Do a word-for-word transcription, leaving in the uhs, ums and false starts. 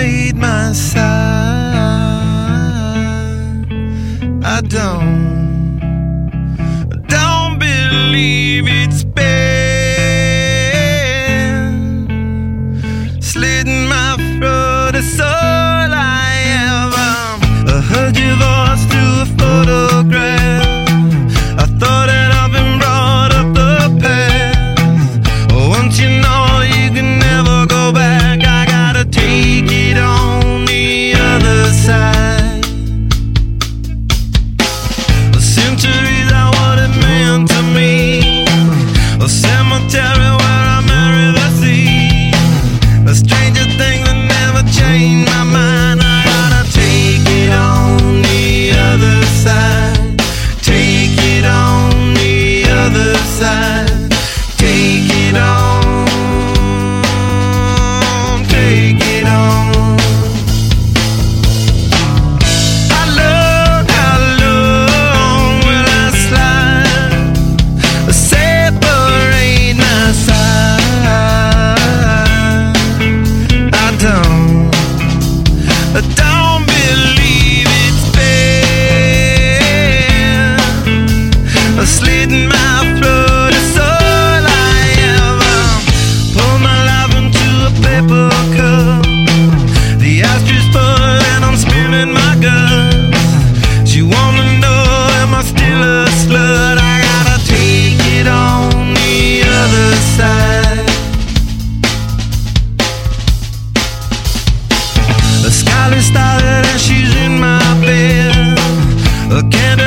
separate my side. I don't, don't believe it's been slitting my throat. It's all I ever. I heard your voice through a photograph. I thought that I've been brought up the past. Once you know you can never go back, I gotta take it on the other side. A centuries are what it meant to me. A cemetery where I marry the sea. A stranger thing that never changed my mind. I gotta take it on the other side. Take it on the other side. Take it on. Take it on. How long, how long will I slide? Separate my side. I don't, I don't believe it's been slitting my throat. It's all I ever. Pour my life into a paper cup. The ashtray full and I'm spilling my guts. She wanna know, am I still a slut? I gotta take it on the other side. A scarlet started and she's in my bed. A candle